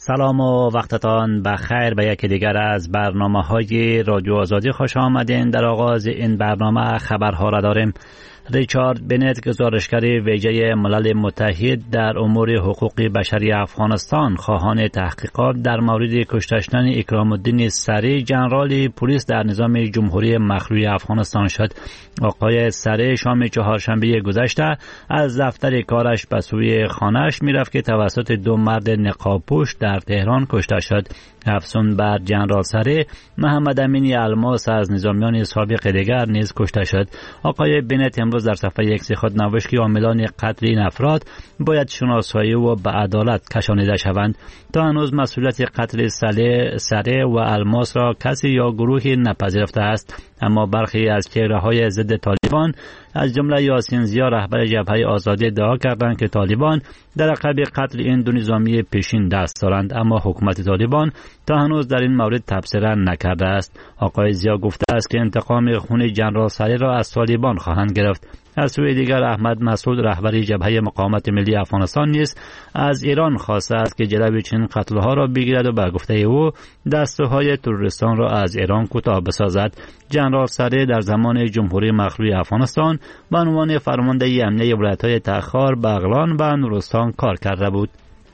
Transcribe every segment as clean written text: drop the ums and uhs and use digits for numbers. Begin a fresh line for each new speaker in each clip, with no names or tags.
سلام و وقتتان بخیر به یکی دیگر از برنامه‌های رادیو آزادی خوش آمدین. در آغاز این برنامه خبرها را داریم. ریچارد بنت گزارشگر ویژه ملل متحد در امور حقوق بشری افغانستان خواهان تحقیقات در مورد کشته شدن اکرام الدین سری ژنرال پلیس در نظام جمهوری مخلوع افغانستان شد. آقای سری شام چهارشنبه گذشته از دفتر کارش به سوی خانه‌اش میرفت که توسط دو مرد نقاب‌پوش در تهران کشته شد. افسون بر ژنرال سری، محمد امین الماس از نظامیان سابق دیگر نیز کشته شد. آقای بنت امروز در صفحه ایکس خود نوشت که عاملان قتل این افراد باید شناسایی و به عدالت کشانیده شوند. تا هنوز مسئولیت قتل سری و الماس را کسی یا گروهی نپذیرفته است، اما برخی از چهره‌های ضد طالبان از جمله یاسین زیا رهبر جبهه آزادی ادعا کردند که طالبان در عقب قتل این دو نظامی پیشین دست دارند، اما حکومت طالبان تا هنوز در این مورد تبصره نکرده است. آقای زیا گفته است که انتقام خون ژنرال سری را از طالبان خواهند گرفت. از سوی دیگر احمد مسعود رهبر جبهه مقاومت ملی افغانستان نیز از ایران خواسته است که جلوی چنین قتل‌ها را بگیرد و به گفته او دسته‌های تروریستان را از ایران کوتاه بسازد. ژنرال سری در زمان جمهوری مخلوع افغانستان به عنوان فرمانده امنیه ولایت‌های تخار، بغلان و نورستان کار کرده بود.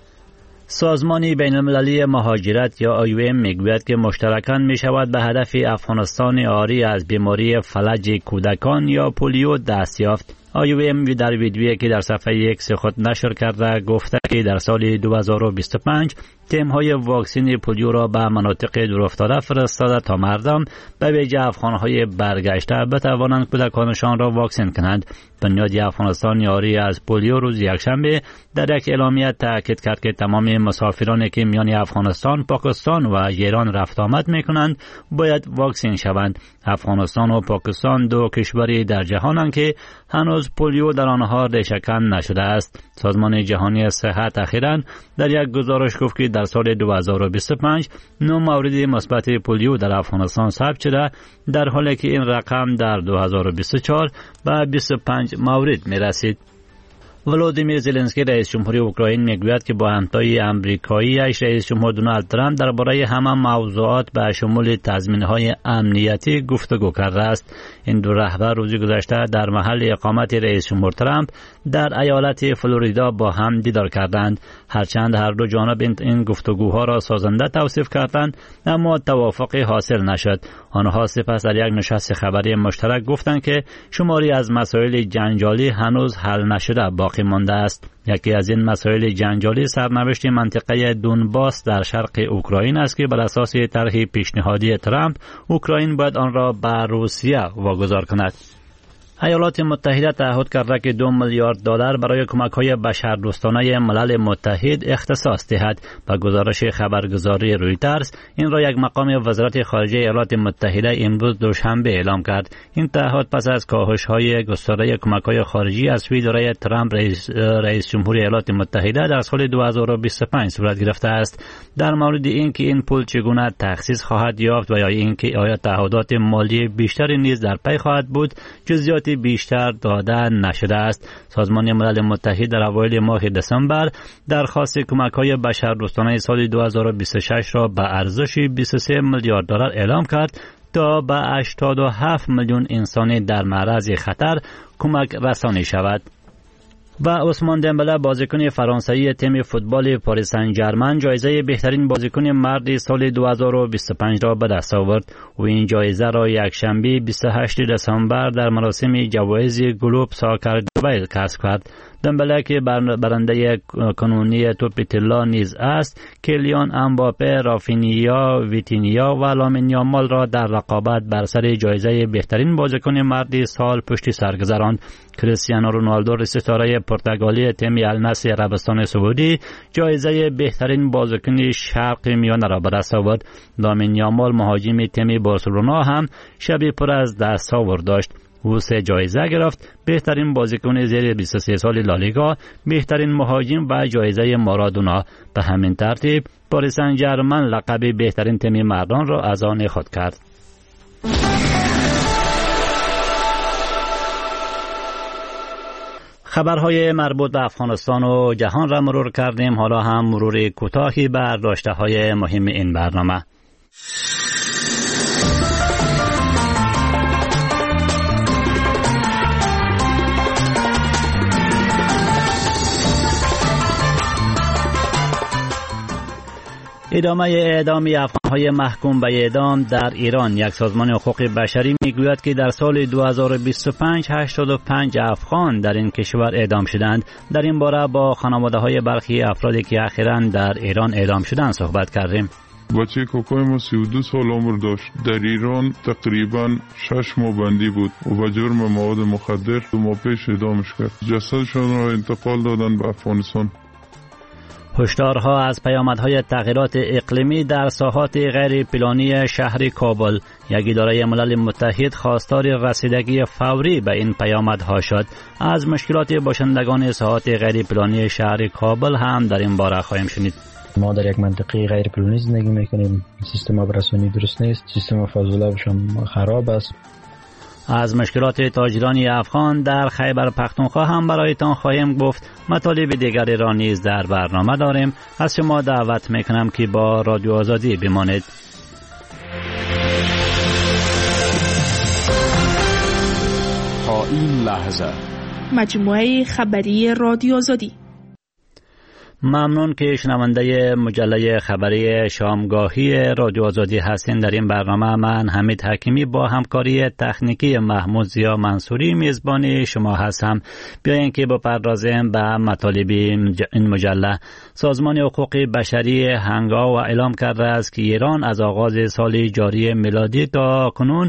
سازمان بین‌المللی مهاجرت یا IOM میگوید که مشترکاً می شود به هدف افغانستان عاری از بیماری فلج کودکان یا پولیو دست یافت. IOM در ویدیویی که در صفحه ایکس خود نشر کرده گفته که در سال 2025 تیم‌های واکسن پولیو را به مناطق دورافتاده فرستاده تا مردم به ویژه افغان‌های برگشته بتوانند کودکانشان را واکسن کنند. بنیاد افغانستان عاری از پولیو روز یکشنبه در یک اعلامیه تاکید کرد که تمام مسافرانی که میان افغانستان، پاکستان و ایران رفت آمد می‌کنند باید واکسن شوند. افغانستان و پاکستان دو کشوری در جهانند که هنوز پولیو در آنها ریشه‌کن نشده است. سازمان جهانی صحت اخیراً در یک گزارش گفت که در سال 2025 9 مورد مثبت پولیو در افغانستان ثبت شده، در حالی که این رقم در 2024 به 25 مورد می رسید. ولودیمیر زلنسکی رئیس جمهوری اوکراین میگوید که با همتای آمریکایی‌اش رئیس جمهور دونالد ترامپ درباره همه موضوعات به شمول تضمین‌های امنیتی گفتگو کرده است. این دو رهبر روز گذشته در محل اقامت رئیس جمهور ترامپ در ایالت فلوریدا با هم دیدار کردند. هرچند هر دو جانب این گفتگوها را سازنده توصیف کردند، اما توافقی حاصل نشد. آنها سپس در یک نشست خبری مشترک گفتند که شماری از مسائل جنجالی هنوز حل نشده باقی مانده است. یکی از این مسائل جنجالی سرنوشت منطقه دونباس در شرق اوکراین است که بر اساس طرح پیشنهادی ترامپ اوکراین باید آن را به روسیه واگذار کند. ایالات متحده تعهد کرده که $2 میلیارد برای کمک‌های بشردوستانه ملل متحد اختصاص دهد. با گزارش خبرگزاری رویترز این را یک مقام وزارت خارجه ایالات متحده امروز دوشنبه اعلام کرد. این تعهد پس از کاهش‌های گسترده کمک‌های خارجی از سوی دوره ترامپ رئیس جمهوری ایالات متحده در سال 2025 صورت گرفته است. در مورد اینکه این پول چگونه تخصیص خواهد یافت و یا اینکه آیا تعهدات مالی بیشتری نیز در پی خواهد بود، جزئیات بیشتر داده نشده است. سازمان ملل متحد در اوایل ماه دسامبر درخواست کمک‌های بشردوستانه سال 2026 را به ارزش $23 میلیارد اعلام کرد تا به 87 میلیون انسان در معرض خطر کمک رسانی شود. و عثمان دمبله بازیکن فرانسوی تیم فوتبال پاریس سن ژرمن جایزه بهترین بازیکن مرد سال 2025 را به دست آورد. و این جایزه را یکشنبه 28 دسامبر در مراسم جوایز گلوب ساکر دبی کسب کرد. دمبله که برنده کنونی توپ طلا نیز است، کلیان امباپه، رافینیا، ویتینیا و لامین یامال را در رقابت بر سر جایزه بهترین بازیکن مرد سال پشت سر گذراند. کریستیانو رونالدو ستاره پرتغالی تیم النصر عربستان سعودی جایزه بهترین بازیکن شرق میانه را به دست آورد. لامین یامال مهاجم تیم بارسلونا هم شبی پر از دستاورد داشت. او 3 جایزه گرفت: بهترین بازیکن زیر 23 سال لالیگا، بهترین مهاجم و جایزه مارادونا. به همین ترتیب پاریس سن ژرمن لقب بهترین تیم مردان را از آن خود کرد. خبرهای مربوط به افغانستان و جهان را مرور کردیم. حالا هم مرور کوتاهی بر داشته‌های مهم این برنامه. ادامه اعدام افغان‌های محکوم به اعدام در ایران. یک سازمان حقوق بشری میگوید که در سال 2025 85 افغان در این کشور اعدام شدند. در این باره با خانواده‌های برخی افرادی که اخیراً در ایران اعدام شدند صحبت کردیم.
بچه کوکوی ما 32 سال عمر داشت. در ایران تقریباً 6 ماه بندی بود و به جرم مواد مخدر 2 ماه پیش اعدامش کرد. جسدشان را انتقال دادن به افغانستان.
هشدارها از پیامدهای تغییرات اقلیمی در ساحات غیر پلانی شهر کابل. یک اداره ملل متحد خواستار رسیدگی فوری به این پیامدها شد. از مشکلات باشندگان ساحات غیر پلانی شهر کابل هم در این باره خواهیم شنید.
ما در یک منطقه غیر پلانی زندگی میکنیم. سیستم آبرسانی درست نیست. سیستم فاضلابش هم خراب است.
از مشکلات تاجران افغان در خیبر پختونخوا هم برایتان خواهیم گفت. مطالب دیگری را نیز در برنامه داریم. از شما دعوت میکنم که با رادیو آزادی بمانید.
تا این لحظه
مجموعه خبری رادیو آزادی.
ممنون که شنونده مجله خبری شامگاهی رادیو آزادی هستین. در این برنامه من حمید حکیمی با همکاری تکنیکی محمود زیا منصوری میزبان شما هستم. بیاین که بپردازیم به مطالب این مجله. سازمان حقوق بشری هنگاو اعلام کرده است که ایران از آغاز سال جاری میلادی تا کنون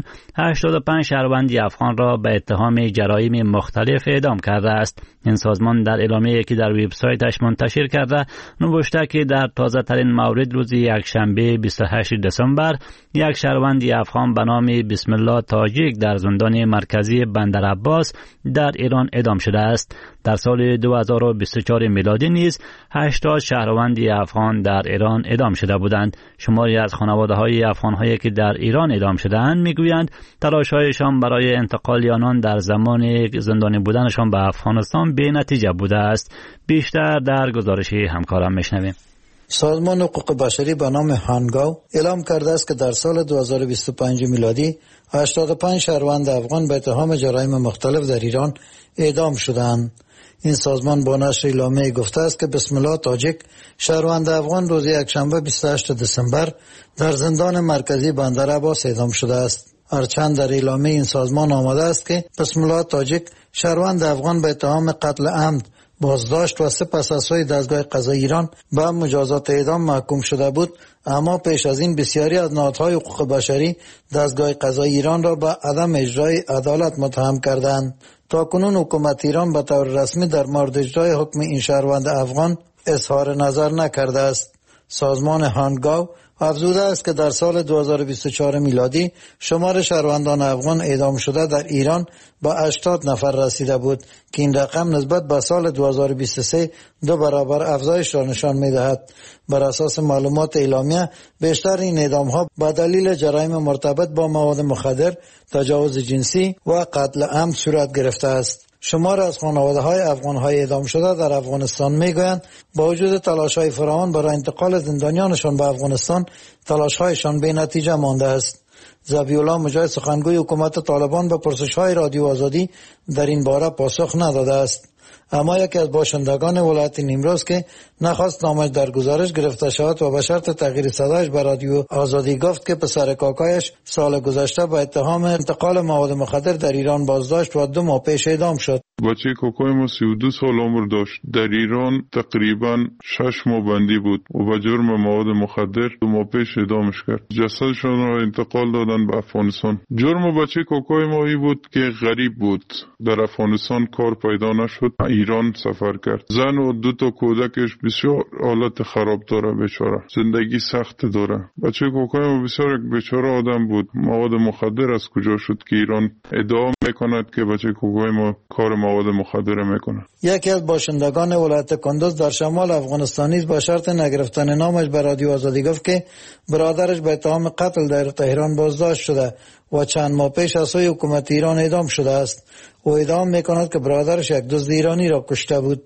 85 شهروند افغان را به اتهام جرایم مختلف اعدام کرده است. این سازمان در اعلامیه‌ای که در وبسایتش منتشر کرده نوشته که در تازه ترین مورد روز یکشنبه 28 دسامبر یک شهروند افغان به نام بسم الله تاجیک در زندان مرکزی بندر عباس در ایران اعدام شده است. در سال 2024 میلادی نیز 80 شهروند افغان در ایران اعدام شده بودند. شماری از خانواده‌های افغان‌هایی که در ایران اعدام شده‌اند میگویند تلاش‌هایشان برای انتقال آنان در زمان زندانی بودنشان به افغانستان بی‌نتیجه بوده است. بیشتر در گزارش همکارم میشنویم.
سازمان حقوق بشری به نام هانگاو اعلام کرده است که در سال 2025 میلادی 85 شهروند افغان به اتهام جرایم مختلف در ایران اعدام شدند. این سازمان با نشر اعلامیه گفته است که بسم الله تاجیک شهروند افغان روز یکشنبه 28 دسامبر در زندان مرکزی بندر عباس اعدام شده است. هرچند در اعلامیه این سازمان آمده است که بسم الله تاجیک شهروند افغان به اتهام قتل عمد بازداشت و سپس از سوی دستگاه قضایی ایران به مجازات اعدام محکوم شده بود، اما پیش از این بسیاری از نهادهای حقوق بشری دستگاه قضایی ایران را به عدم اجرای عدالت متهم کردند. تاکنون حکومت ایران به طور رسمی در مورد اجرای حکم این شهروند افغان اظهار نظر نکرده است. سازمان هانگاو افزوده است که در سال 2024 میلادی شمار شهروندان افغان اعدام شده در ایران به 80 نفر رسیده بود که این رقم نسبت به سال 2023 2 برابر افزایش را نشان می‌دهد. بر اساس معلومات اعلامیه بیشتر این اعدام‌ها به دلیل جرایم مرتبط با مواد مخدر، تجاوز جنسی و قتل عمد صورت گرفته است. شمار از خانواده‌های افغان‌های اعدام شده در افغانستان می‌گویند با وجود تلاش‌های فراوان برای انتقال زندانیانشان به افغانستان، تلاش‌هایشان بی‌نتیجه مانده است. ذبیح‌الله مجاهد سخنگوی حکومت طالبان به پرسش‌های رادیو آزادی در این باره پاسخ نداده است. اما یکی از باشندگان ولایت نیمروز که نخواست نامش در گزارش گرفته شود و به شرط تغییر صدایش به رادیو آزادی گفت که پسر کاکایش سال گذشته به اتهام انتقال مواد مخدر در ایران بازداشت و 2 ماه پیش اعدام شد.
بچه کوکوی ما 32 سال عمر داشت. در ایران تقریباً 6 ماه بندی بود و به جرم مواد مخدر 2 ماه پیش اعدامش کرد. جسدشان را انتقال دادن به افغانستان. جرم بچه کوکوی ما ای بود که غریب بود. در افغانستان کار پیدا نشد. ایران سفر کرد. زن و 2 تا کودکش بسیار حالت خراب داره بیچاره. زندگی سخت داره. بچه کوکوی ما بسیار بیچاره آدم بود. مواد مخدر از کجا شد که ایران ادعا میکند که بچه کوکوی ما کار مواد مخدر میکنه.
یکی از باشندگان ولایت کندوز در شمال افغانستان نیز با شرط نگرفتن نامش به رادیو آزادی گفت که برادرش به اتهام قتل در تهران بازداشت شده و چند ماه پیش از سوی حکومت ایران اعدام شده است. او ادعا میکند که برادرش یک دزد ایرانی را کشته بود.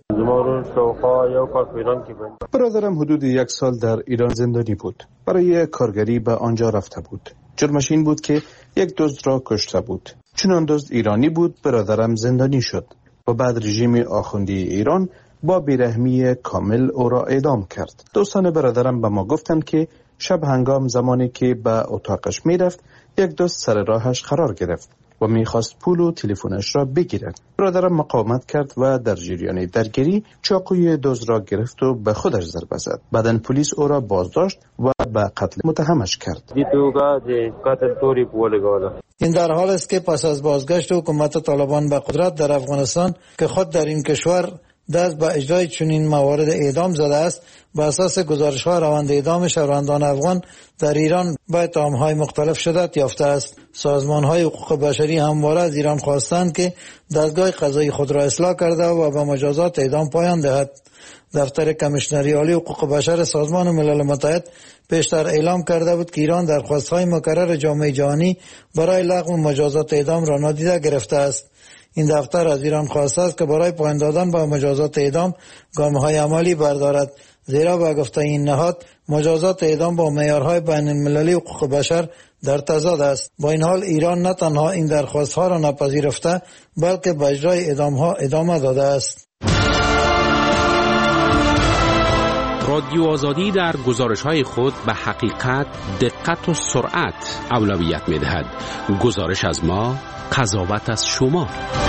برادرم حدود 1 سال در ایران زندانی بود. برای کارگری به آنجا رفته بود. جرمش این بود که یک دزد را کشته بود. چون آن دزد ایرانی بود، برادرم زندانی شد و بعد رژیم آخوندی ایران با بیرحمی کامل او را اعدام کرد. دوستان برادرم به ما گفتند که شب هنگام زمانی که به اتاقش می رفت، یک دزد سر راهش قرار گرفت و میخواست پول و تلفنش را بگیرد. برادرم مقاومت کرد و در جریان درگیری چاقوی دزد را گرفت و به خودش ضربه زد. بعداً پلیس او را بازداشت و به قتل متهمش کرد.
این در حال است که پس از بازگشت حکومت طالبان به قدرت در افغانستان که خود در این کشور دست به اجرای چنین موارد اعدام زده است، به اساس گزارش‌ها روند اعدام شهروندان افغان در ایران با اتهام‌های مختلف شدت یافته است. سازمان‌های حقوق بشری همواره از ایران خواستند که دستگاه قضایی خود را اصلاح کرده و به مجازات اعدام پایان دهد. دفتر کمیشنری عالی حقوق بشر سازمان ملل متحد پیشتر اعلام کرده بود که ایران درخواست‌های مکرر جامعه جهانی برای لغو مجازات اعدام را نادیده گرفته است. این دفتر از ایران خواسته است که برای پایان دادن به مجازات اعدام گام‌های عملی بردارد، زیرا به گفته این نهاد مجازات اعدام با معیارهای بین‌المللی حقوق بشر در تضاد است. با این حال ایران نه تنها این درخواست‌ها را نپذیرفته بلکه به اجرای اعدام‌ها ادامه داده است.
رادیو آزادی در گزارش‌های خود به حقیقت، دقت و سرعت اولویت می‌دهد. گزارش از ما، قضاوت از شما.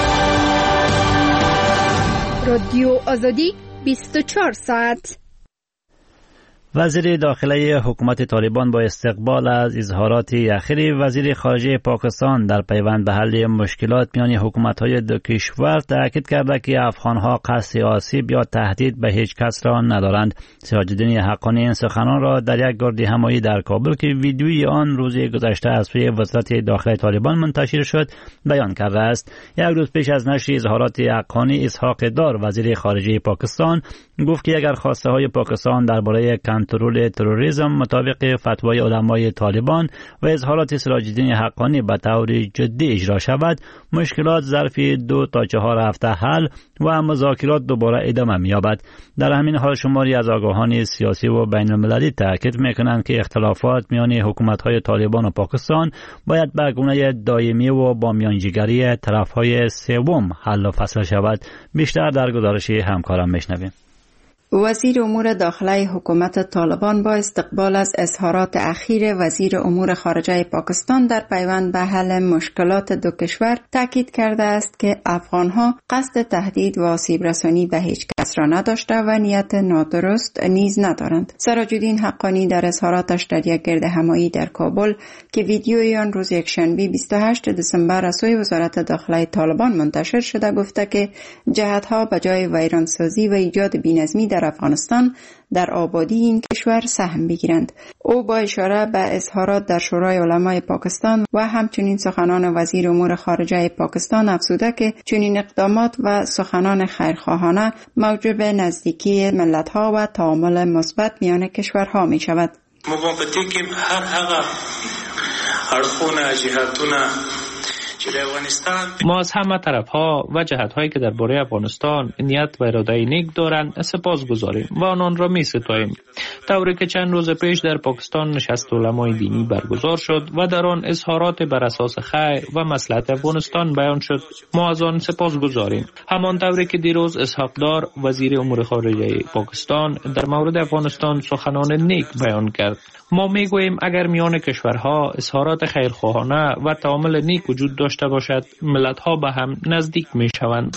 رادیو آزادی 24 ساعت.
وزیر داخله حکومت طالبان با استقبال از اظهارات اخیر وزیر خارجه پاکستان در پیوند به حل مشکلات میان حکومت‌های دو کشور تاکید کرده که افغان‌ها قصد آسیب یا تهدید به هیچ کس را ندارند. سراج الدین حقانی این سخنان را در یک گرد همایی در کابل که ویدیوی آن روز گذشته از سوی وزارت داخله طالبان منتشر شد بیان کرده است. یک روز پیش از نشر اظهارات حقانی، اسحاق دار وزیر خارجه پاکستان گفت که اگر خواسته های پاکستان درباره کنترل تروریسم مطابق فتوای علمای طالبان و اظهارات سراج الدین حقانی به طور جدی اجرا شود، مشکلات ظرف 2 تا 4 هفته حل و مذاکرات دوباره ادامه می‌یابد. در همین حال شماری از آگاهان سیاسی و بین‌المللی تاکید می‌کنند که اختلافات میان حکومت‌های طالبان و پاکستان باید به گونه دائمی و با میانجیگری طرف‌های سوم حل و فصل شود. بیشتر در گزارش همکارم میشنویم.
وزیر امور داخله حکومت طالبان با استقبال از اظهارات اخیر وزیر امور خارجه پاکستان در پیوند به حل مشکلات دو کشور تاکید کرده است که افغانها قصد تهدید و آسیب رسانی به هیچ کس را نداشته و نیت نادرست نیز ندارند. سراج الدین حقانی در اظهاراتش در یک گرد همایی در کابل که ویدیوی آن روز یکشنبه 28 دسامبر از سوی وزارت داخله طالبان منتشر شده گفته که جهت‌ها به جای ویرانسازی و ایجاد بی‌نظمی در افغانستان در آبادی این کشور سهم بگیرند. او با اشاره به اظهارات در شورای علمای پاکستان و همچنین سخنان وزیر امور خارجه پاکستان افزوده که چنین اقدامات و سخنان خیرخواهانه موجب نزدیکی ملت‌ها و تعامل مثبت میان کشورها می شود.
موافقتی که هر اړخونه جهتونه
ما از همه طرف‌ها و جهت‌هایی که درباره افغانستان نیت و اراده نیک دارند سپاسگزاریم و آنان را می‌ستاییم. طوری که چند روز پیش در پاکستان نشست علمای دینی برگزار شد و در آن اظهارات بر اساس خیر و مصلحت افغانستان بیان شد، ما از آن سپاسگزاریم. همان طوری که دیروز اسحاق دار وزیر امور خارجه پاکستان در مورد افغانستان سخنان نیک بیان کرد. ما میگوییم اگر میان کشورها اظهارات خیرخواهانه و تعامل نیک وجود داشته باشد، ملت‌ها به هم نزدیک میشوند.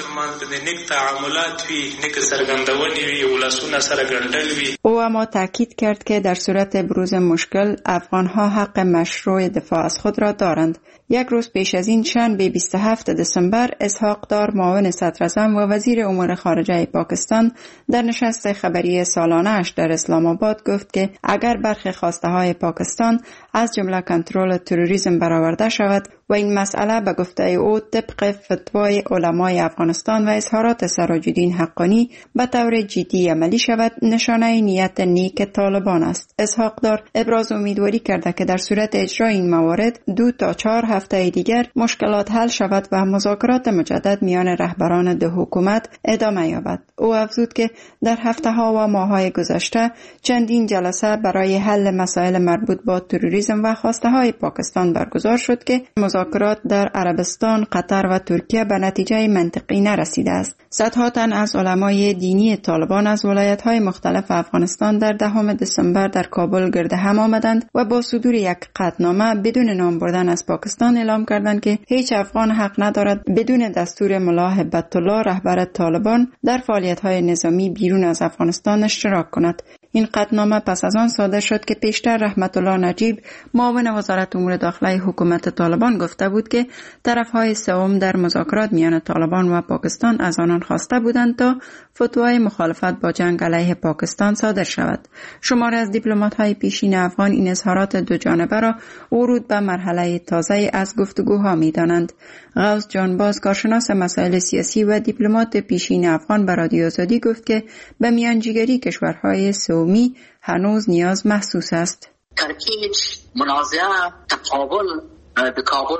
او اما تاکید کرد که در صورت بروز مشکل افغان‌ها حق مشروع دفاع از خود را دارند. یک روز پیش از این شنبه 27 دسامبر اسحاق دار معاون صدراعظم و وزیر امور خارجه پاکستان در نشست خبری سالانه اش در اسلام آباد گفت که اگر برخی خواسته های پاکستان از جمله کنترل تروریسم برآورده شود و این مسئله به گفته او طبق فتوای علمای افغانستان و اظهارات سراج الدین حقانی به طور جدی عملی شود، نشانه نیت نیت نیک طالبان است. اسحاق دار ابراز امیدواری کرده که در صورت اجرای این موارد 2 تا 4 هفته دیگر مشکلات حل شود و مذاکرات مجدد میان رهبران دو حکومت ادامه یابد. او افزود که در هفته‌ها و ماه‌های گذشته چندین جلسه برای حل مسائل مربوط با تروریسم و خواسته‌های پاکستان برگزار شد که مذاکرات در عربستان، قطر و ترکیه به نتیجه منطقی نرسیده است. صدها تن از علمای دینی طالبان از ولایت‌های مختلف افغانستان در 10 دسامبر در کابل گرد هم آمدند و با صدور یک قطعنامه بدون نام بردن از پاکستان اعلام کردند که هیچ افغان حق ندارد بدون دستور ملا هبت الله رهبر طالبان در فعالیت‌های نظامی بیرون از افغانستان اشتراک کند. این قطعنامه پس از آن صادر شد که پیشتر رحمت الله نجیب معاون وزارت امور داخلی حکومت طالبان گفته بود که طرف‌های سوم در مذاکرات میان طالبان و پاکستان از آنان خواسته بودند تا فتوای مخالفت با جنگ علیه پاکستان صادر شود. شماری از دیپلمات‌های پیشین افغان این اظهارات دو جانبه را ورود به مرحله تازه از گفتگوها می‌دانند. غوث جانباز کارشناس مسائل سیاسی و دیپلمات پیشین افغان به رادیو آزادی گفت که به میانجیگری کشورهای سومی هنوز نیاز محسوس است.
ترکیب منازعه تقابل به کابل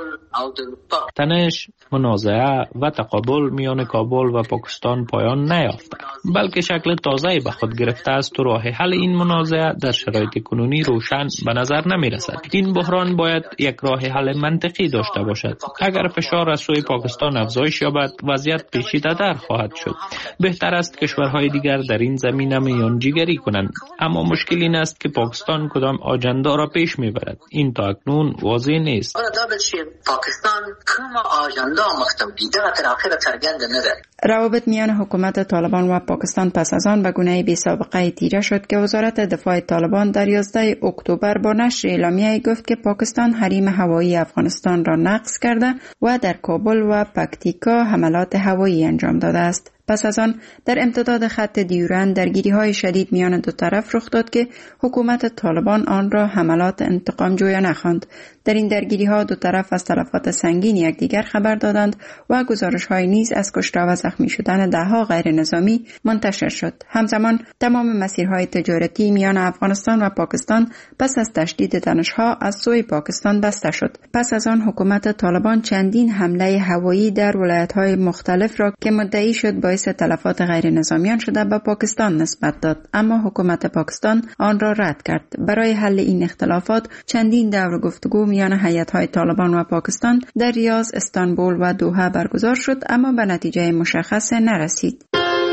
تنش، منازعه و تقابل میان کابل و پاکستان پایان نیافته، بلکه شکل تازه‌ای به خود گرفته است و راه حل این منازعه در شرایط کنونی روشن به نظر نمی رسد. این بحران باید یک راه حل منطقی داشته باشد. اگر فشار از سوی پاکستان افزایش یابد، وضعیت پیچیده‌تر خواهد شد. بهتر است کشورهای دیگر در این زمینه میانجیگری کنند، اما مشکل این است که پاکستان کدام آجندا را پیش میبرد. این تا اکنون واضح نیست.
پاکستان کوم آجندا مختلفیده تر آخر سرگند نداره.
روابط میان حکومت طالبان و پاکستان پس از آن به گونه‌ای بی سابقه تیره شد که وزارت دفاع طالبان در 11 اکتبر با نشر اعلامیه‌ای گفت که پاکستان حریم هوایی افغانستان را نقض کرده و در کابل و پکتیکا حملات هوایی انجام داده است. پس از آن در امتداد خط دیورند درگیری‌های شدید میان دو طرف رخ داد که حکومت طالبان آن را حملات انتقام جویانه خواند. در این درگیری‌ها دو طرف از تلفات سنگین یکدیگر خبر دادند و گزارش‌های نیز از کشته و زخمی شدن ده‌ها غیر نظامی منتشر شد. همزمان تمام مسیرهای تجارتی میان افغانستان و پاکستان پس از تشدید تنش‌ها از سوی پاکستان بسته شد. پس از آن حکومت طالبان چندین حمله هوایی در ولایت‌های مختلف را که مدعی شد باعث تلفات غیر نظامیان شده به پاکستان نسبت داد، اما حکومت پاکستان آن را رد کرد. برای حل این اختلافات چندین دور گفتگو میان هیئت‌های طالبان و پاکستان در ریاض، استانبول و دوحه برگزار شد، اما به نتیجه مشخص نرسید.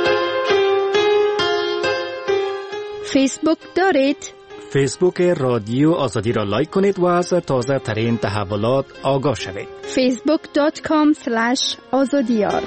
فیسبوک دارید؟
فیسبوک رادیو آزادی را لایک کنید و از تازه ترین تحولات آگاه شوید.
facebook.com/azadiyar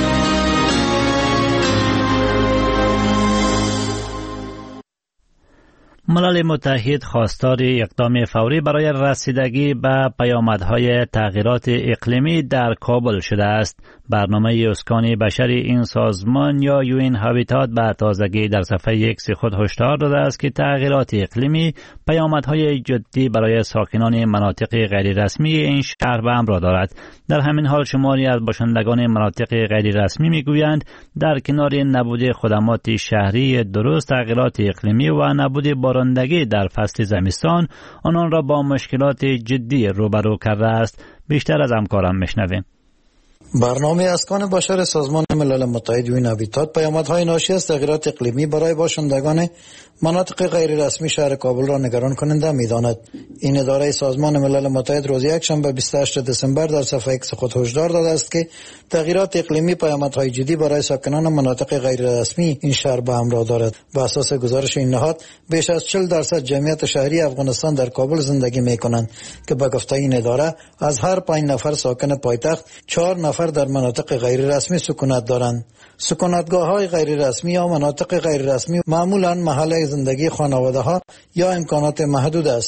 ملل متحد خواستار اقدام فوری برای رسیدگی به پیامدهای تغییرات اقلیمی در کابل شده است. برنامه اسکان بشری این سازمان یا یوین هابیتات به تازگی در صفحه اکس خود هشدار داده است که تغییرات اقلیمی پیامدهای جدی برای ساکنان مناطق غیر رسمی این شهر به همراه دارد. در همین حال شماری از باشندگان مناطق غیر رسمی میگویند در کنار نبود خدمات شهری درست، تغییرات اقلیمی و نبود بارندگی در فصل زمستان آنان را با مشکلات جدی روبرو کرده است. بیشتر از همکارم میشنویم.
برنامه اسکان بشر سازمان ملل متحد یوین هابیتات پیامدهای ناشی از تغییرات اقلیمی برای باشندگان مناطق غیر رسمی شهر کابل را نگران کننده می‌داند. این اداره سازمان ملل متحد روز یکشنبه 28 دسامبر در صفحه اکس خود هشدار داده است که تغییرات اقلیمی پیامدهای جدی برای ساکنان مناطق غیر رسمی این شهر به همراه دارد. بر اساس گزارش این نهاد بیش از 40% جمعیت شهری افغانستان در کابل زندگی می‌کنند که به گفته این اداره از هر 5 نفر ساکن پایتخت 4 نفر در مناطق غیر رسمی سکونت دارند. سکونتگاه‌های غیر رسمی یا مناطق غیر رسمی معمولاً محل زندگی خانواده‌ها یا امکانات محدود است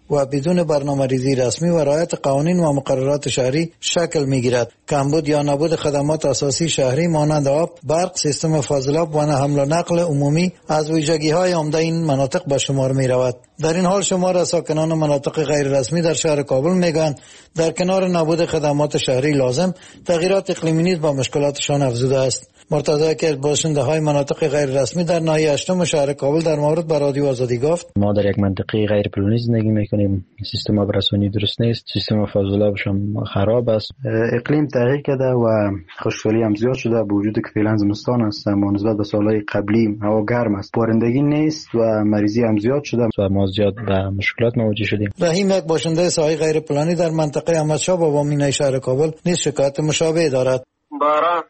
و بدون برنامه‌ریزی رسمی و رعایت قوانین و مقررات شهری شکل می‌گیرد. کمبود یا نبود خدمات اساسی شهری مانند آب، برق، سیستم فاضلاب و حمل و نقل عمومی از ویژگی‌های عمده این مناطق به شمار می‌رود. در این حال شمار از ساکنان مناطق غیر رسمی در شهر کابل میگویند در کنار نبود خدمات شهری لازم، تغییرات اقلیمی نیز با مشکلاتشان افزوده است. مرتضی که باشنده‌های مناطق غیر رسمی در ناحیه 8 شهر کابل در مورد با رادیو آزادی گفت:
ما در یک منطقه غیر پلنی زندگی میکنیم، سیستم آب رسانی درست نیست، سیستم فاضلابش هم خراب است، اقلیم تغییر کرده و خشکسالی هم زیاد شده. با وجود که فعلا زمستان است اما نسبت به سالهای قبلی هوا گرم است، بارندگی نیست و مریضی هم زیاد شده و ما زیاد به مشکلات مواجه شدیم.
رحیم یک باشنده ساحل غیر پلانی در منطقه احمدشاه بابا مینای شهر کابل نیز شکایت مشابه دارد.
باران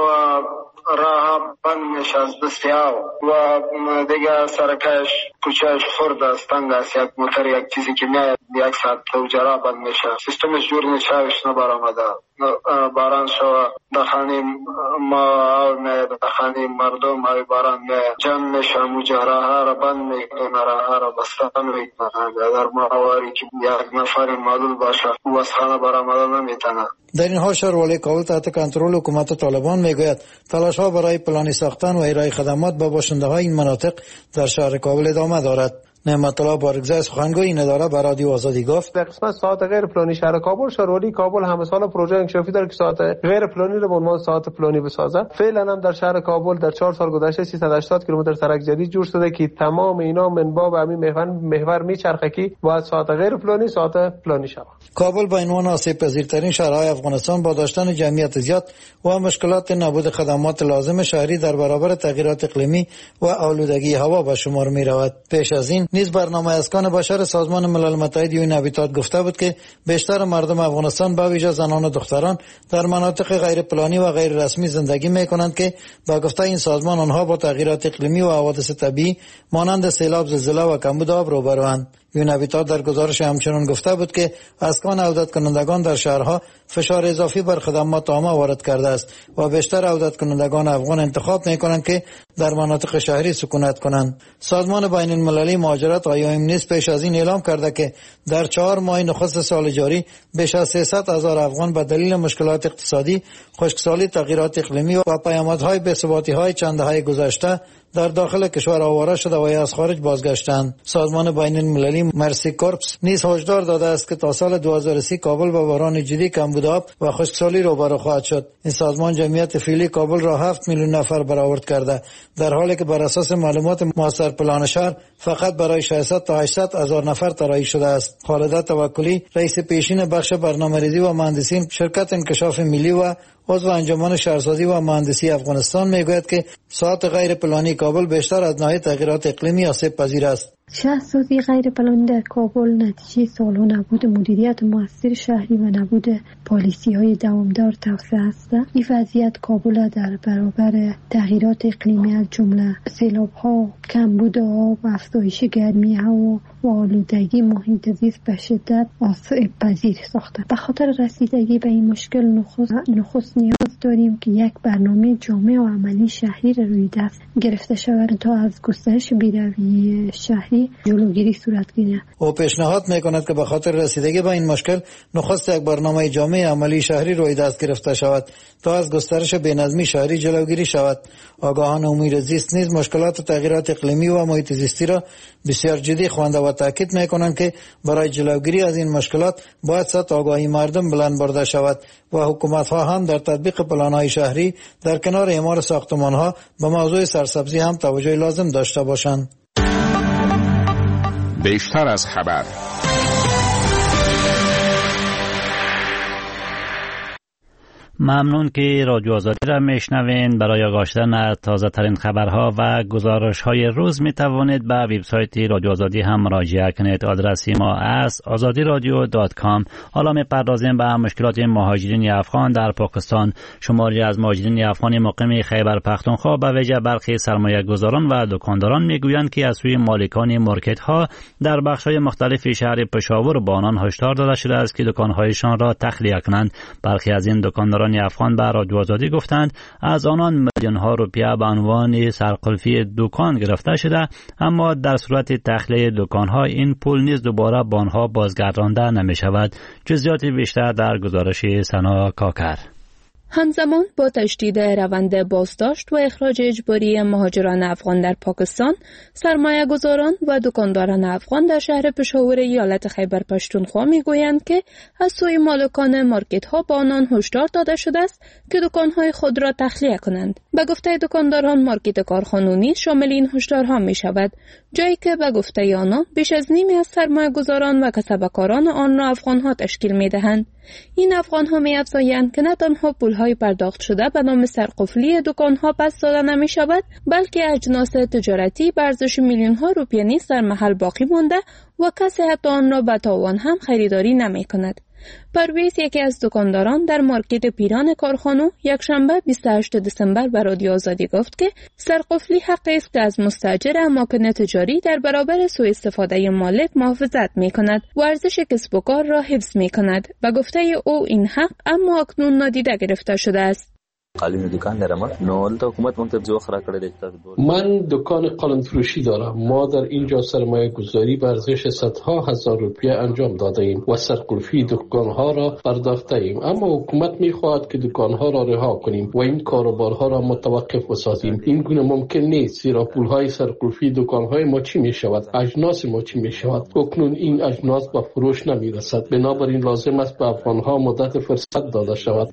راه بند نشست بسیار و دیگه سرکش کوچهش خورد است، تنگ است. یک موتر یک چیزی که میاد یک ساعت تو جرا بند میشه، سیستمش جور نشوش نبرآمده. باران شو دخانیم ما او نه دخانیم مردم های باران نه جمع میشه، مجرا ها را بند میکنه، راه ها را بستن میکنه. در ماهواری که یک نفر معلول باشه او از خانه برآمده نمیتونه.
در این حال شهروالی کابل تحت کنترل حکومت طالبان میگوید تلاش‌ها برای پلانی ساختن و ارائه خدمات به باشنده‌های این مناطق در شهر کابل ادامه دارد. نعمت الله بارگزای سخنگوی این اداره به رادیو آزادی گفت:
در قسمت ساعت غیر پلانی شهر کابل، شهروالی کابل همه سال پروژه انکشافی داره که ساعت غیر پلانی رو به عنوان ساعت پلانی بسازه. فعلا هم در شهر کابل در 4 سال گذشته 380 کیلومتر سرک جدید جور شده که تمام اینا منبع همین محور میچرخه که باید ساعت غیر پلانی ساعت پلانی شود.
کابل به عنوان آسیب‌پذیرترین شهرهای افغانستان با داشتن جمعیت زیاد و مشکلات نبود خدمات لازم شهری در برابر تغییرات اقلیمی و آلودگی هوا به شمار می‌رود. پیش از این نیز برنامه اسکان بشر سازمان ملل متحد یون هابیتات گفته بود که بیشتر مردم افغانستان به ویژه زنان و دختران در مناطق غیر پلانی و غیر رسمی زندگی می‌کنند که با گفته این سازمان آنها با تغییرات اقلیمی و حوادث طبیعی مانند سیلاب، زلزله و کمبود آب روبروند. یون هابیتات در گزارش همچنین گفته بود که اسکان عودت کنندگان در شهرها فشار اضافی بر خدمات عامه وارد کرده است و بیشتر عودت کنندگان افغان انتخاب می‌کنند که در مناطق شهری سکونت کنند. سازمان بین المللی مهاجرت IOM نیز پیش از این اعلام کرده که در 4 ماه نخست سال جاری بیش از 300,000 افغان به دلیل مشکلات اقتصادی، خشکسالی، تغییرات اقلیمی و پیامدهای بی‌ثباتی‌های چند دهه گذشته در داخل کشور آواره شده و از خارج بازگشتند. سازمان بین المللی مرسی کورپس نیز هشدار داده است که تا سال 2030 کابل با بحران جدی کمبود آب و خشکسالی روبرو خواهد شد. این سازمان جمعیت فعلی کابل را 7 میلیون نفر برآورد کرده، در حالی که بر اساس معلومات ماستر پلان شهر فقط برای 600 تا 800 هزار نفر طراحی شده است. خالده توکلی، رئیس پیشین بخش برنامه‌ریزی و مهندسین شرکت انکشاف ملی و عضو انجمن شهرسازی و مهندسی افغانستان میگوید که ساعت غیر پلانی کابل بیشتر از ناحیه تغییرات اقلیمی آسیب پذیر است.
شهرسازی غیر پلانی در کابل نتیجه سالها نبود مدیریت موثر شهری و نبود پالیسی‌های دوامدار توسعه است. این وضعیت کابل در برابر تغییرات اقلیمی از جمله سیلاب‌ها، کمبود آب، افزایش گرمی هوا و آلودگی محیط زیست به شدت آسیب پذیر ساخته. به خاطر رسیدگی به این مشکل نخست نیاز داریم که یک برنامه جامع و عملی شهری را روی دست گرفته شود تا از گسترش بی‌رویه شهری جلوگیری صورت گیرد.
او پیشنهاد می‌کند که به خاطر رسیدگی به این مشکل نخست یک برنامه جامع عملی شهری روی دست گرفته شود تا از گسترش بی‌نظمی شهری جلوگیری شود. آگاهان امور زیست نیز مشکلات تغییرات اقلیمی و محیط زیستی را بسیار جدی خوانده و تاکید می‌کنند که برای جلوگیری از این مشکلات باید سطح آگاهی مردم بلند برده شود و حکومت‌ها هم در تطبیق پلان‌های شهری در کنار اعمار ساختمان‌ها به موضوع سرسبزی هم توجه لازم داشته باشند.
بیشتر از خبر.
ممنون که رادیو آزادی را میشنوین. برای آگاهی از تازه ترین خبرها و گزارش های روز می توانید به وبسایت رادیو آزادی هم مراجعه کنید. آدرس ما است azadiradio.com. حالا میپردازیم به مشکلات مهاجرین افغان در پاکستان. شماری از مهاجرین افغان مقیم خیبر پختونخوا به ویژه برخی سرمایه‌گذاران و دکانداران میگویند که از سوی مالکان مارکت ها در بخش‌های مختلف شهر پشاور با آنان هشدار داده شده است که دکان‌هایشان را تخلیه کنند. برخی از این دکانداران دکانداران افغان به رادیو آزادی گفتند از آنان میلیون ها روپیه به عنوان سرقلفی دکان گرفته شده، اما در صورت تخلیه دکان ها این پول نیز دوباره به آنها بازگردانده نمی شود. جزئیات بیشتر در گزارش سنا کاکر.
همزمان با تشدید روند بازداشت و اخراج اجباری مهاجران افغان در پاکستان، سرمایه گذاران و دکانداران افغان در شهر پشاور ایالت خیبر پشتونخوا میگویند که از سوی مالکان مارکت ها به آنان هشدار داده شده است که دکان های خود را تخلیه کنند. به گفته دکانداران، مارکت کارخانونی شامل این هشدارها می شود، جایی که به گفته آنان بیش از نیمی از سرمایه گذاران و کسبکاران آن را افغان ها تشکیل می دهند. این افغان ها می افزایند که نه تنها پول های پرداخت شده به نام سرقفلی دکان ها پس داده نمی شود، بلکه اجناس تجارتی به ارزش میلیون ها روپیه نیز در محل باقی مانده و کسی حتی آن را به تاوان هم خریداری نمی کند. پرویز، یکی از دکانداران در مارکت پیران کارخانو، یکشنبه 28 دسامبر به رادیو آزادی گفت که سرقفلی حقی است که از مستاجر اماکن تجاری در برابر سوء استفاده مالک محافظت می کند و ارزش کسب و کار را حفظ می کند. به گفته او این حق اما اکنون نادیده گرفته شده است.
من دکان قالن فروشی دارم. ما در اینجا سرمایه گذاری به ارزش صدها هزار روپیه انجام داده ایم و سرقلفی دکان ها را پرداخته ایم، اما حکومت می خواهد که دکان ها را رها کنیم و این کاروبارها را متوقف بسازیم. این گونه ممکن نیست، زیرا پول های سرقلفی دکان های ما چی می شود؟ اجناس ما چی می شود؟ اکنون این اجناس به فروش نمی رسد، بنابراین لازم است به افغان ها مدت فرصت داده شود.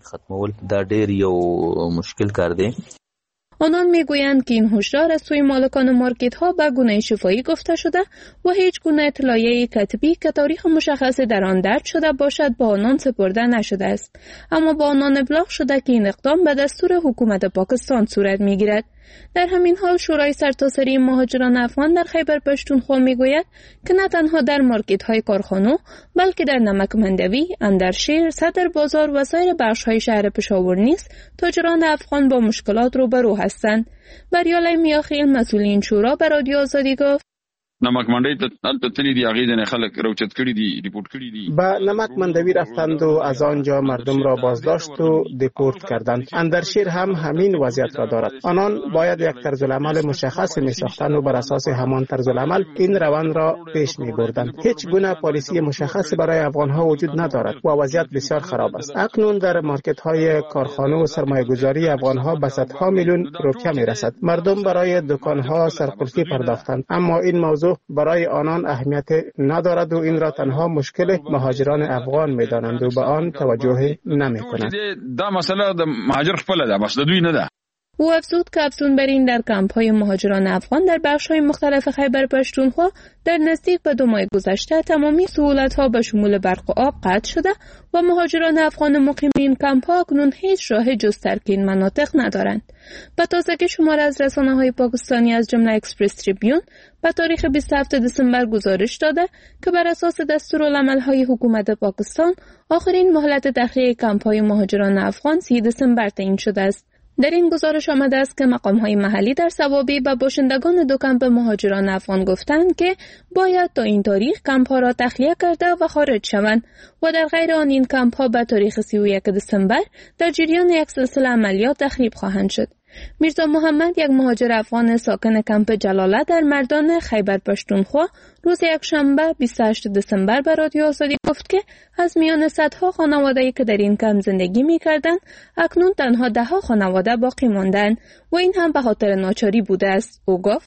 مشکل کرده.
آنان میگویند که این هشدار از سوی مالکان مارکت ها به گونه شفاهی گفته شده و هیچ گونه اطلاعیه کتبی که تاریخ مشخصی در آن درج شده باشد با آنان سپرده نشده است، اما با آنان ابلاغ شده که این اقدام به دستور حکومت پاکستان صورت میگیرد. در همین حال شورای سرتاسری مهاجران افغان در خیبر پشتونخوا میگوید که نه تنها در مارکت های کارخانو بلکه در نمک مندوی، اندرشیر، صدر بازار و سایر بخش های شهر پشاور نیز تاجران افغان با مشکلات روبرو هستند. بریالای میاخی، مسئول این شورا، به رادیو آزادی گفت:
نمک مندوی ته تللی دی، هغې ځینې خلک راوچت کړي دي، ریپورټ کړي دي.
به نمک مندوی رفتند و از آنجا مردم را بازداشت و دیپورت کردند. اندرشیر هم همین وضعیت را دارد. آنان باید یک طرزالعمل مشخصی می ساختند و بر اساس همان طرزالعمل این روند را پیش می بردند. هیچ گونه پالیسی مشخصی برای افغان ها وجود ندارد و وضعیت بسیار خراب است. اکنون در مارکت های کارخانه و سرمایه گذاری افغان ها به صدها میلیون روپیه می رسد. مردم برای دکان ها سرقلفی پرداختند، اما این موضوع برای آنان اهمیت ندارد و این را تنها مشکل مهاجران افغان می‌دانند و به آن توجه نمی‌کنند.
دا مسئله د مهاجر خپل ده، بس د دوی نه ده.
او افزود که افزون بر این در کمپ‌های مهاجران افغان در بخش‌های مختلف خیبر پشتونخوا در نزدیک به 2 ماه گذشته تمامی سهولت‌ها به شمول برق و آب قطع شده و مهاجران افغان مقیم این کمپ‌ها اکنون هیچ راه جز ترک این مناطق ندارند. به تازگی شماره از رسانه‌های پاکستانی از جمله اکسپرس تریبیون به تاریخ 27 دسامبر گزارش داده که بر اساس دستورالعمل‌های حکومت پاکستان آخرین مهلت تخلیه کمپ‌های مهاجران افغان 30 دسامبر تعیین شده است. در این گزارش آمده است که مقام‌های محلی در ثوابی به باشندگان 2 کمپ مهاجران افغان گفتند که باید تا این تاریخ کمپ‌ها را تخلیه کرده و خارج شوند و در غیر آن این کمپ‌ها به تاریخ 31 دسامبر در جریان یک سلسله عملیات تخریب خواهند شد. میرزا محمد، یک مهاجر افغان ساکن کمپ جلاله در مردان خیبر پشتونخوا، روز یکشنبه 28 دسامبر به رادیو آزادی گفت که از میان صدها خانواده‌ای که در این کمپ زندگی می‌کردند، اکنون تنها 10 خانواده باقی ماندند و این هم به خاطر ناچاری بوده است. او گفت: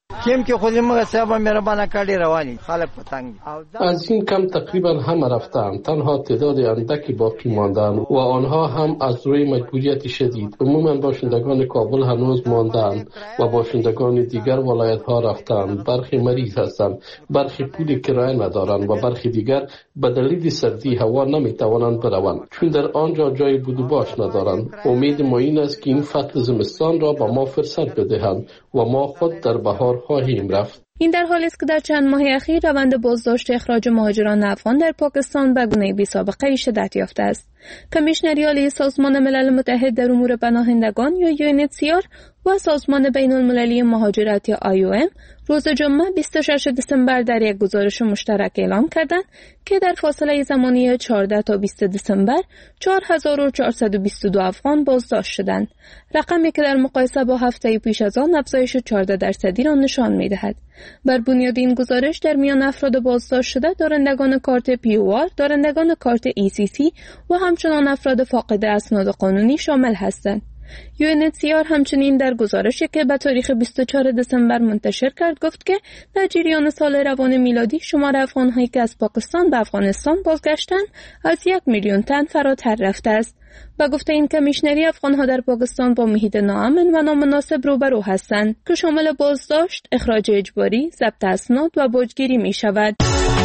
از این کم تقریبا همه رفتند، تنها تعداد اندکی باقی ماندند و آنها هم از روی مجبوریت شدید. عموما باشندگان کابل هنوز ماندند و باشندگان دیگر ولایت ها رفتند. برخی مریض هستند، برخی پول کرایه ندارند و برخی دیگر به دلیل سردی هوا نمیتوانند بروند چون در آنجا جای بود و باش ندارند. امید ما این است که این فصل زمستان را به ما فرصت بدهند و ما خود در بهار خواهیم رفت.
این در حالی است که در چند ماه اخیر روند بازداشت اخراج مهاجران افغان در پاکستان به گونه بی‌سابقه شدت یافته است. کمیشنری عالی سازمان ملل متحد در امور پناهندگان یا UNHCR و سازمان بین المللی مهاجرت یا IOM روز جمعه 26 دسامبر در یک گزارش مشترک اعلام کردند که در فاصله زمانی 14 تا 20 دسامبر 4422 افغان بازداشت شدند، رقمی که در مقایسه با هفته پیش از آن افزایش 14% را نشان می‌دهد. بر بنیاد این گزارش در میان افراد بازداشت شده دارندگان کارت POR، دارندگان کارت ECC و همچنان افراد فاقد اسناد قانونی شامل هستند. UNHCR همچنین در گزارشی که به تاریخ 24 دسامبر منتشر کرد گفت که در جریان سال روان میلادی شمار افغان‌هایی که از پاکستان به افغانستان بازگشتند از 1 میلیون تن فراتر رفته است. با گفته این کمیشنری افغان‌ها در پاکستان با محیط ناامن و نامناسب روبرو هستند که شامل بازداشت، اخراج اجباری، ضبط اسناد و باجگیری می شود.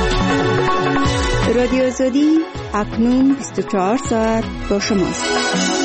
رادیو آزادی اکنون 24 ساعت با شماست.